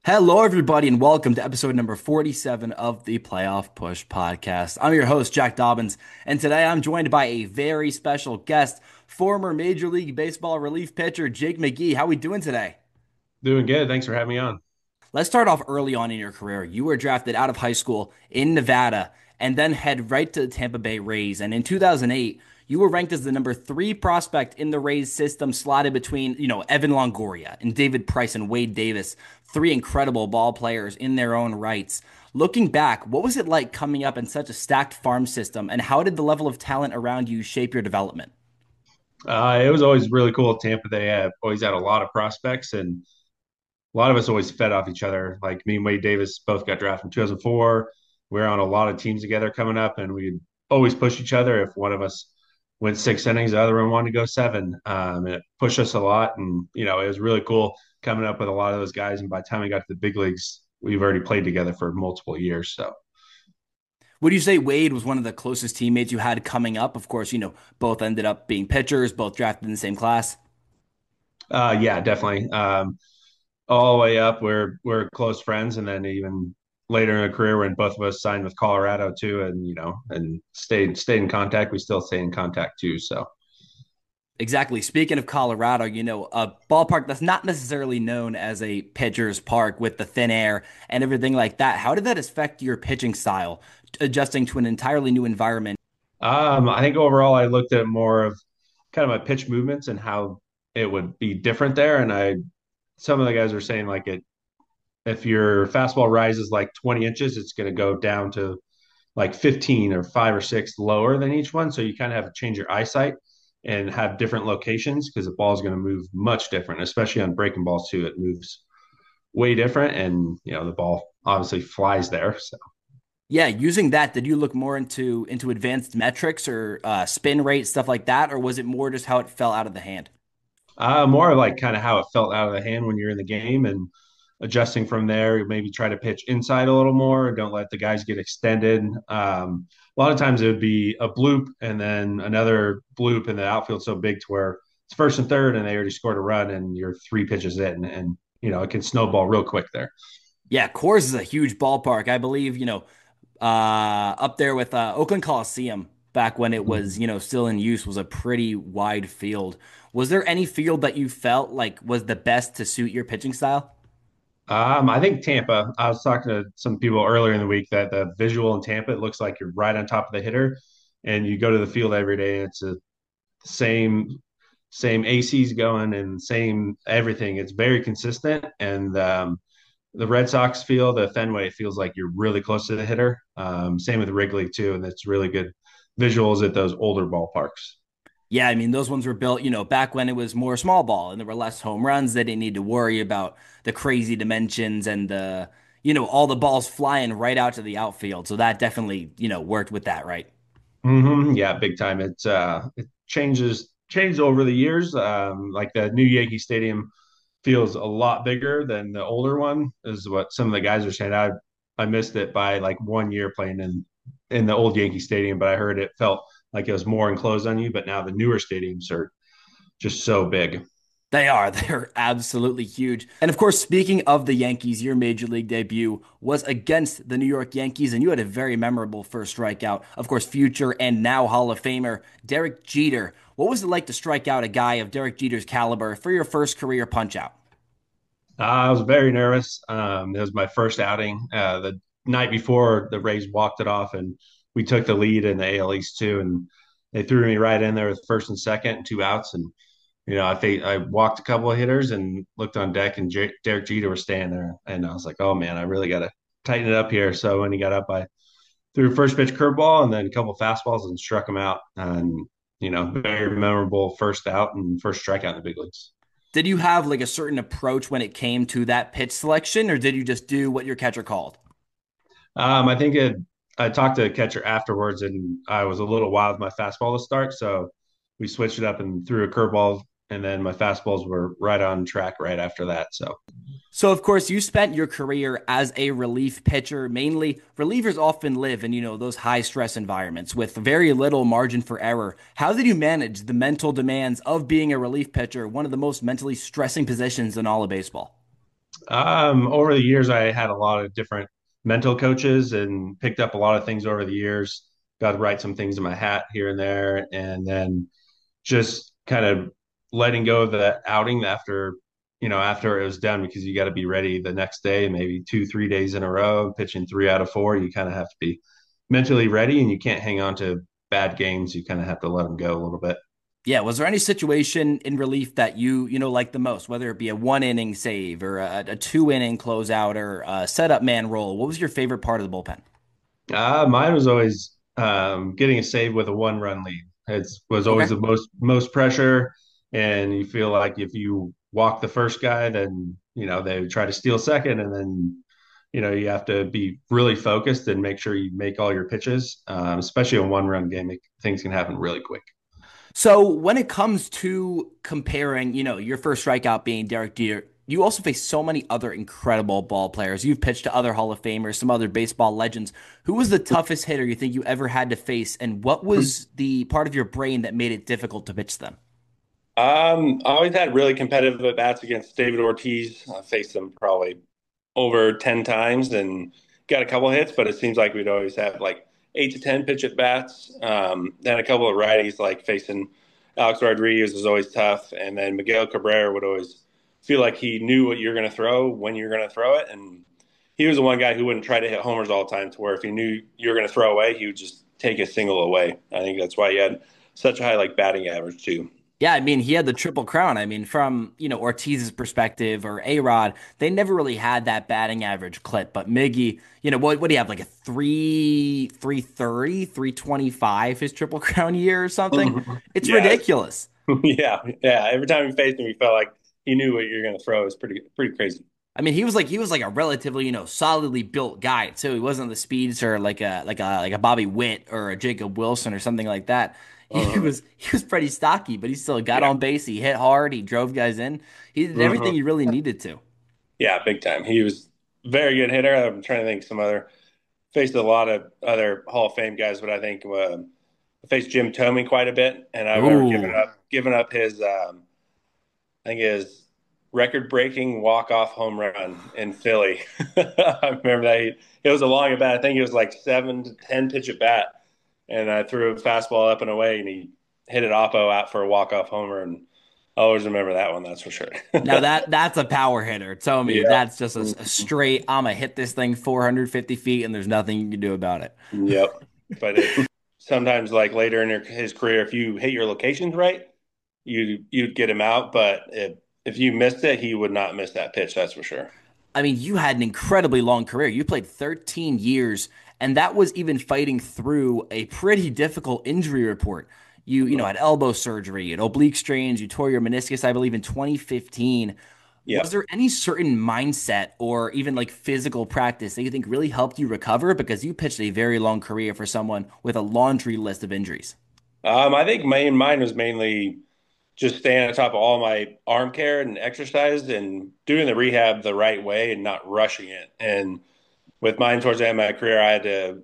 Hello, everybody, and welcome to episode number 47 of the Playoff Push podcast. I'm your host, Jack Dobbins, and today I'm joined by a very special guest, former Major League Baseball relief pitcher Jake McGee. How we doing today? Doing good. Thanks for having me on. Let's start off early on in your career. You were drafted out of high school in Nevada and then head right to the Tampa Bay Rays. And in 2008, you were ranked as the number three prospect in the Rays system, slotted between, Evan Longoria and David Price and Wade Davis, three incredible ball players in their own rights. Looking back, what was it like coming up in such a stacked farm system, and how did the level of talent around you shape your development? It was always really cool at Tampa. They have always had a lot of prospects, and a lot of us always fed off each other. Like me and Wade Davis both got drafted in 2004. We were on a lot of teams together coming up, and we'd always push each other. If one of us went 6 innings, the other one wanted to go seven. And it pushed us a lot. And, it was really cool coming up with a lot of those guys. And by the time we got to the big leagues, we've already played together for multiple years. So, Would you say Wade was one of the closest teammates you had coming up? Of course, both ended up being pitchers, both drafted in the same class. yeah, definitely. All the way up. We're close friends, and then even later in a career when both of us signed with Colorado too, and and stayed in contact. We still stay in contact too. So Exactly. Speaking of Colorado, a ballpark that's not necessarily known as a pitcher's park with the thin air and everything like that. How did that affect your pitching style, adjusting to an entirely new environment? I think overall I looked at more of kind of my pitch movements and how it would be different there. And I some of the guys were saying like it if your fastball rises like 20 inches, it's going to go down to like 15 or 5 or 6 lower than each one. So you kind of have to change your eyesight and have different locations because the ball is going to move much different, especially on breaking balls too. It moves way different, and the ball obviously flies there. So Yeah, using that, did you look more into advanced metrics or spin rate, stuff like that, or was it more just how it fell out of the hand? more like kind of how it felt out of the hand when you're in the game and adjusting from there. Maybe try to pitch inside a little more. Don't let the guys get extended. A lot of times it would be a bloop and then another bloop, and the outfield's so big to where it's first and third, and they already scored a run, and you're 3 pitches in, and it can snowball real quick there. Yeah, Coors is a huge ballpark. I believe, up there with Oakland Coliseum back when it was, still in use was a pretty wide field. Was there any field that you felt like was the best to suit your pitching style? I think Tampa. I was talking to some people earlier in the week that the visual in Tampa, it looks like you're right on top of the hitter, and you go to the field every day, and it's the same ACs going and same everything. It's very consistent, and the Red Sox field, the Fenway, it feels like you're really close to the hitter. Same with Wrigley too, and it's really good visuals at those older ballparks. Yeah, I mean, those ones were built, back when it was more small ball and there were less home runs. They didn't need to worry about the crazy dimensions and all the balls flying right out to the outfield. So that definitely, worked with that, right? Yeah, big time. It changed over the years. Like the new Yankee Stadium feels a lot bigger than the older one, is what some of the guys are saying. I missed it by like 1 year playing in the old Yankee Stadium, but I heard it felt like it was more enclosed on you. But now the newer stadiums are just so big. They are. They're absolutely huge. And of course, speaking of the Yankees, your major league debut was against the New York Yankees, and you had a very memorable first strikeout. Of course, future and now Hall of Famer Derek Jeter. What was it like to strike out a guy of Derek Jeter's caliber for your first career punch out? I was very nervous. It was my first outing. The night before, the Rays walked it off, and we took the lead in the AL East too. And they threw me right in there with first and second, and 2 outs. And I walked a couple of hitters and looked on deck, and Derek Jeter was standing there, and I was like, "Oh man, I really got to tighten it up here." So when he got up, I threw a first pitch curveball and then a couple of fastballs and struck him out. And very memorable first out and first strikeout in the big leagues. Did you have like a certain approach when it came to that pitch selection, or did you just do what your catcher called? I think I talked to the catcher afterwards, and I was a little wild with my fastball to start, so we switched it up and threw a curveball, and then my fastballs were right on track right after that. So So, of course, you spent your career as a relief pitcher. Mainly, relievers often live in, those high stress environments with very little margin for error. How did you manage the mental demands of being a relief pitcher, one of the most mentally stressing positions in all of baseball? Over the years, I had a lot of different mental coaches and picked up a lot of things over the years. Got to write some things in my hat here and there, and then just kind of letting go of the outing after it was done because you got to be ready the next day, maybe 2, 3 days in a row, pitching 3 out of 4. You kind of have to be mentally ready, and you can't hang on to bad games. You kind of have to let them go a little bit. Yeah, was there any situation in relief that you like the most, whether it be a one inning save or a 2 inning closeout or a setup man role? What was your favorite part of the bullpen? Mine was always getting a save with a 1 run lead. It was always Okay. the most pressure, and you feel like if you walk the first guy, then they would try to steal second, and then you have to be really focused and make sure you make all your pitches. Especially a 1 run game, things can happen really quick. So when it comes to comparing, your first strikeout being Derek Jeter, you also face so many other incredible ball players. You've pitched to other Hall of Famers, some other baseball legends. Who was the toughest hitter you think you ever had to face, and what was the part of your brain that made it difficult to pitch them? I always had really competitive at bats against David Ortiz. I faced him probably over 10 times and got a couple hits, but it seems like we'd always have like 8 to 10 pitch at bats. Then a couple of righties, like facing Alex Rodriguez was always tough. And then Miguel Cabrera would always feel like he knew what you're going to throw when you're going to throw it. And he was the one guy who wouldn't try to hit homers all the time, to where if he knew you were going to throw away, he would just take a single away. I think that's why he had such a high like batting average too. Yeah, I mean, he had the triple crown. I mean, from, Ortiz's perspective or A-Rod, they never really had that batting average clip. But Miggy, what do you have? Like a 330, 325 his triple crown year or something? It's Yeah, ridiculous. yeah, yeah. Every time we faced him, we felt like he knew what you're going to throw. It's pretty crazy. I mean, he was like a relatively, solidly built guy too. He wasn't the speedster like a Bobby Witt or a Jacob Wilson or something like that. He Uh, was he was pretty stocky, but he still got yeah, on base. He hit hard. He drove guys in. He did everything uh he really needed to. yeah, big time. He was a very good hitter. I'm trying to think some other faced a lot of other Hall of Fame guys, but I think I faced Jim Thome quite a bit, and I remember Ooh. giving up his I think his record-breaking walk-off home run in Philly. I remember that it was a long at bat. I think it was like 7 to 10 pitch at bat, and I threw a fastball up and away, and he hit it oppo out for a walk-off homer. And I always remember that one. That's for sure. Now that's a power hitter. Tell me Yeah. that's just a straight. I'm gonna hit this thing 450 feet, and there's nothing you can do about it. Yep. But sometimes, like later in his career, if you hit your locations right, you'd get him out. But if you missed it, he would not miss that pitch. That's for sure. I mean, you had an incredibly long career. You played 13 years, and that was even fighting through a pretty difficult injury report. You had elbow surgery, an oblique strains, you tore your meniscus, I believe, in 2015. Was Yep. there any certain mindset or even like physical practice that you think really helped you recover? Because you pitched a very long career for someone with a laundry list of injuries. I think mine was mainly just staying on top of all my arm care and exercise and doing the rehab the right way and not rushing it. And with mine towards the end of my career, I had to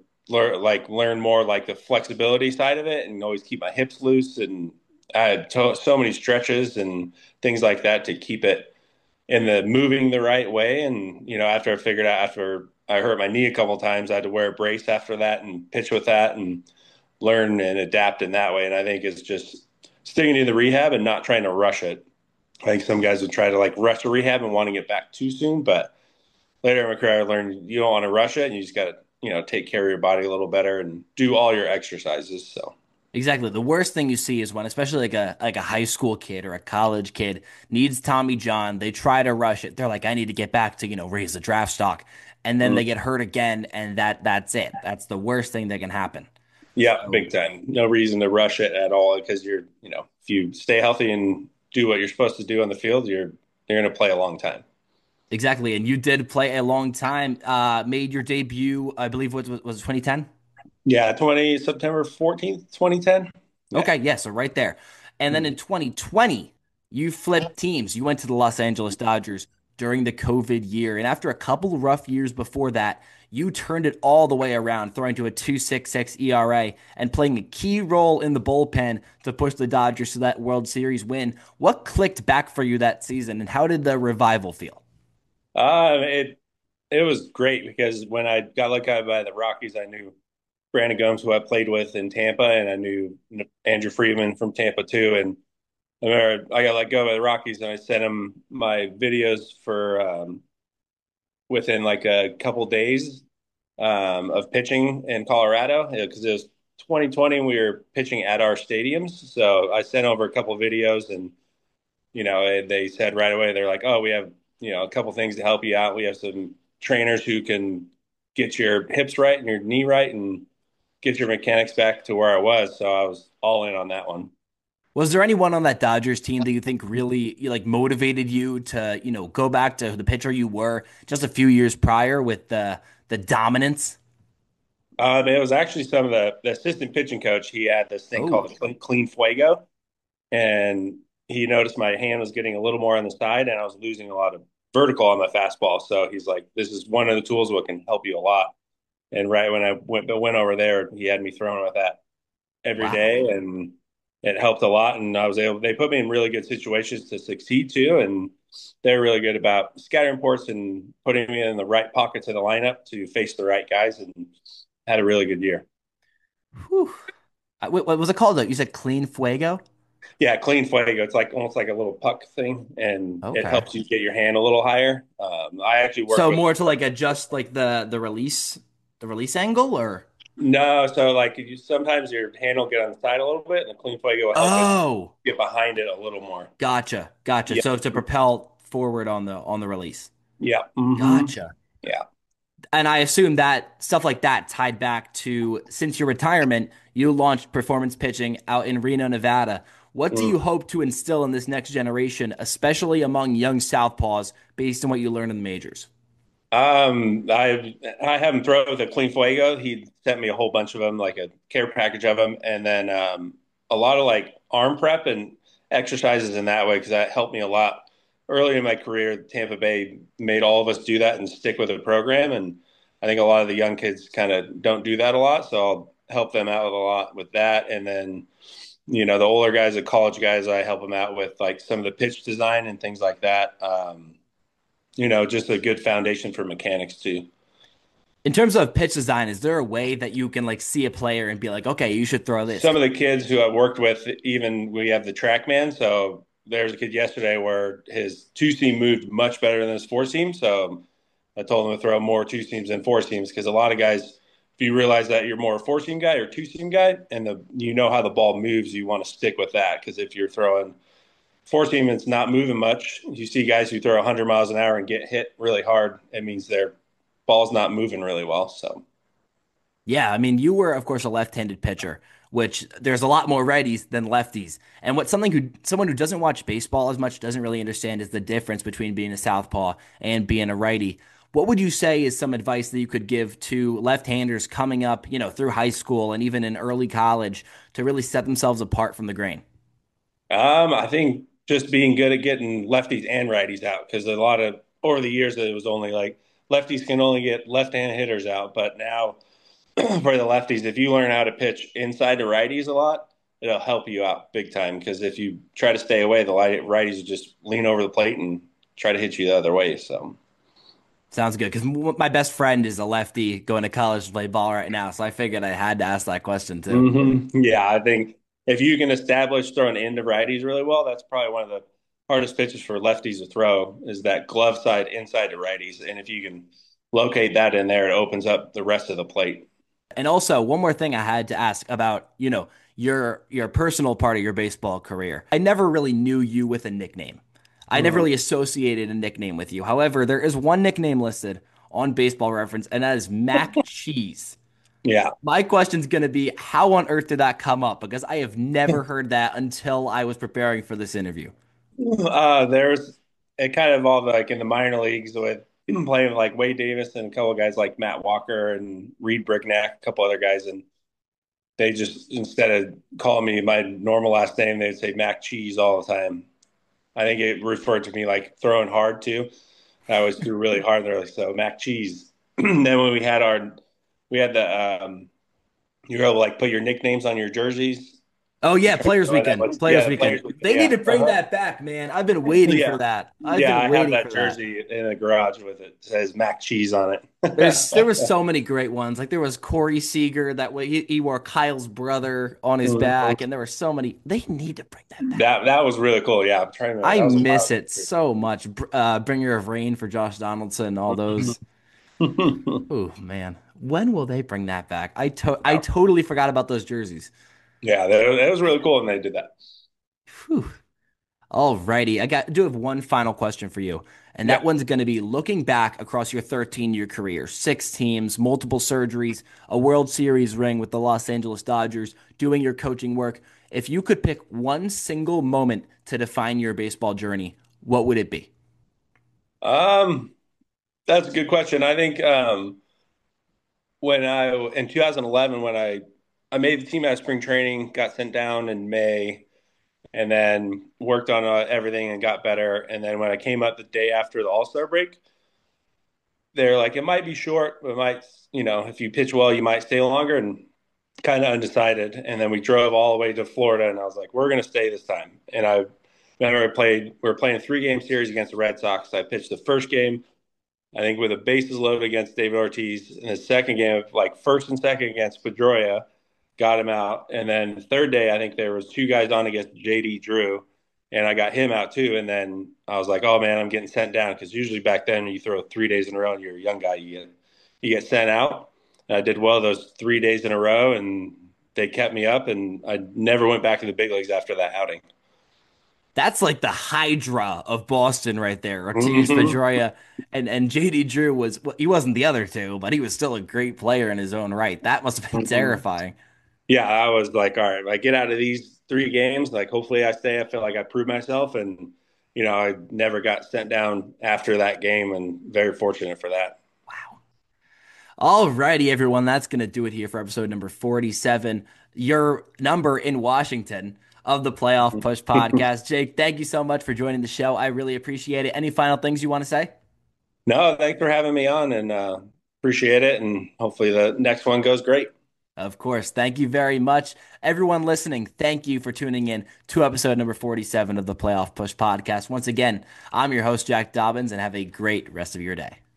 learn more like the flexibility side of it and always keep my hips loose. And I had so many stretches and things like that to keep it in the moving the right way. And after I figured out after I hurt my knee a couple of times, I had to wear a brace after that and pitch with that and learn and adapt in that way. And I think it's just sticking to the rehab and not trying to rush it. I think some guys would try to like rush a rehab and want to get back too soon, but later in my career, I learned you don't want to rush it, and you just got to take care of your body a little better and do all your exercises. So Exactly. The worst thing you see is when, especially like a high school kid or a college kid needs Tommy John. They try to rush it. They're like, I need to get back to raise the draft stock, and then they get hurt again, and that's it. That's the worst thing that can happen. yeah, So big time. No reason to rush it at all because if you stay healthy and do what you're supposed to do on the field, you're going to play a long time. exactly. And you did play a long time. Made your debut, I believe, was 2010. Yeah, 20 September 14th, 2010. Yeah. Okay, yeah, so right there. And then in 2020, you flipped teams. You went to the Los Angeles Dodgers during the COVID year. And after a couple of rough years before that, you turned it all the way around, throwing to a 2.66 ERA and playing a key role in the bullpen to push the Dodgers to that World Series win. What clicked back for you that season, and how did the revival feel? It was great because when I got looked at by the Rockies, I knew Brandon Gomes, who I played with in Tampa, and I knew Andrew Friedman from Tampa too. And I remember I got let go by the Rockies, and I sent him my videos for within like a couple days of pitching in Colorado because it was 2020 and we were pitching at our stadiums. So I sent over a couple videos, and they said right away they're like, "Oh, we have a couple things to help you out. We have some trainers who can get your hips right and your knee right and get your mechanics back to where I was." So I was all in on that one. Was there anyone on that Dodgers team that you think really like motivated you to, go back to the pitcher you were just a few years prior with the dominance? It was actually some of the assistant pitching coach. He had this thing called Oh, the clean fuego, and he noticed my hand was getting a little more on the side, and I was losing a lot of vertical on my fastball. So he's like, "This is one of the tools that can help you a lot." And right when I went over there, he had me throwing with that every wow. day, and it helped a lot. And I was able. They put me in really good situations to succeed too, and they're really good about scattering ports and putting me in the right pockets of the lineup to face the right guys. And had a really good year. Whew. What was it called though? You said Clean Fuego? Yeah, clean fuego. It's like almost like a little puck thing, and it Okay. helps you get your hand a little higher. I actually worked So with more to like adjust like the release angle or no, so like sometimes your hand will get on the side a little bit, and the clean fuego will help it oh, get behind it a little more. gotcha. Yeah, So to propel forward on the release. yeah, Gotcha. yeah. And I assume that stuff like that tied back to since your retirement, you launched performance pitching out in Reno, Nevada. What do Mm. you hope to instill in this next generation, especially among young southpaws, based on what you learned in the majors? I have him throw with a clean fuego. He sent me a whole bunch of them, like a care package of them, and then a lot of like arm prep and exercises in that way because that helped me a lot early in my career. Tampa Bay made all of us do that and stick with the program, and I think a lot of the young kids kind of don't do that a lot. So I'll help them out with a lot with that, and then the older guys, the college guys, I help them out with like some of the pitch design and things like that. Just a good foundation for mechanics too. In terms of pitch design, is there a way that you can like see a player and be like, okay, you should throw this? Some of the kids who I've worked with, even we have the TrackMan. So there's a kid yesterday where his two seam moved much better than his four seam. So I told him to throw more two seams than four seams because a lot of guys, if you realize that you're more a four seam guy or two seam guy, and how the ball moves, you want to stick with that because if you're throwing four seam and it's not moving much, you see guys who throw 100 miles an hour and get hit really hard. It means their ball's not moving really well. So Yeah, I mean, you were, of course, a left-handed pitcher, which there's a lot more righties than lefties. And what someone who doesn't watch baseball as much doesn't really understand is the difference between being a southpaw and being a righty. What would you say is some advice that you could give to left-handers coming up, through high school and even in early college to really set themselves apart from the grain? I think just being good at getting lefties and righties out because a lot of over the years it was only like lefties can only get left-hand hitters out, but now for the lefties, if you learn how to pitch inside the righties a lot, it'll help you out big time. Because if you try to stay away, the righties will just lean over the plate and try to hit you the other way. So, Sounds good, because my best friend is a lefty going to college to play ball right now, so I figured I had to ask that question too. yeah, I think if you can establish throwing into righties really well, that's probably one of the hardest pitches for lefties to throw is that glove side inside the righties. And if you can locate that in there, it opens up the rest of the plate. And also, one more thing I had to ask about, your personal part of your baseball career. I never really knew you with a nickname. I never Mhm. really associated a nickname with you. However, there is one nickname listed on Baseball Reference, and that is Mac Cheese. Yeah. My question's going to be, how on earth did that come up? Because I have never heard that until I was preparing for this interview. There's it kind of evolved like in the minor leagues with playing with like Wade Davis and a couple of guys like Matt Walker and Reed Bricknack, a couple other guys, and they just instead of calling me my normal last name, they'd say Mac Cheese all the time. I think it referred to me like throwing hard too. I always threw really hard there, so Mac Cheese. Then when we had the you were able to like put your nicknames on your jerseys. Oh yeah, Players Oh, that Weekend. was, Players yeah, the Weekend. Players Weekend. They need Yeah. to bring that back, man. I've been waiting for Yeah. that. I've Yeah. been I have waiting that for that. jersey in the garage with it. It says Mac Cheese on There it. was so many great ones. Like there was Corey Seager that way he wore Kyle's brother on his back, and there were so many. They need to bring that back. That was really cool. Yeah. I'm trying to remember. I That was a miss while it so much. Bringer of Rain for Josh Donaldson, all those. ago. Oh man, when will they bring that back? I totally forgot about those jerseys. Yeah, that was really cool when they did that. Whew. All righty, do have one final question for you, and that Yeah. one's going to be looking back across your 13-year career, 6 teams, multiple surgeries, a World Series ring with the Los Angeles Dodgers, doing your coaching work. If you could pick one single moment to define your baseball journey, what would it be? Um, that's a good question. I think when I in 2011 when I made the team out of spring training, got sent down in May, and then worked on everything and got better. And then when I came up the day after the All Star break, they're like, it might be short, but it might, if you pitch well, you might stay longer. And kind of undecided. And then we drove all the way to Florida, and I was like, we're going to stay this time. And I remember we were playing a 3-game series against the Red Sox. I pitched the first game, I think, with a bases loaded against David Ortiz. In the second game, like first and second against Pedroia, got him out. And then the third day, I think there was 2 guys on against JD Drew, and I got him out too. And then I was like, oh man, I'm getting sent down, because usually back then you throw 3 days in a row and you're a young guy, you get sent out. And I did well those 3 days in a row, and they kept me up, and I never went back to the big leagues after that outing. That's like the Hydra of Boston right there. Ortiz, Mm-hmm. Pedroia, and JD Drew well, he wasn't the other two, but he was still a great player in his own right. That must have been Mm-hmm. terrifying. Yeah, I was like, all right, if I get out of these 3 games, like hopefully I stay. I feel like I proved myself, and I never got sent down after that game, and very fortunate for that. Wow. All righty, everyone. That's going to do it here for episode number 47. Your number in Washington of the Playoff Push podcast. Jake, thank you so much for joining the show. I really appreciate it. Any final things you want to say? No, thanks for having me on, and appreciate it. And hopefully the next one goes great. Of course. Thank you very much. Everyone listening, thank you for tuning in to episode number 47 of the Playoff Push podcast. Once again, I'm your host, Jack Dobbins, and have a great rest of your day.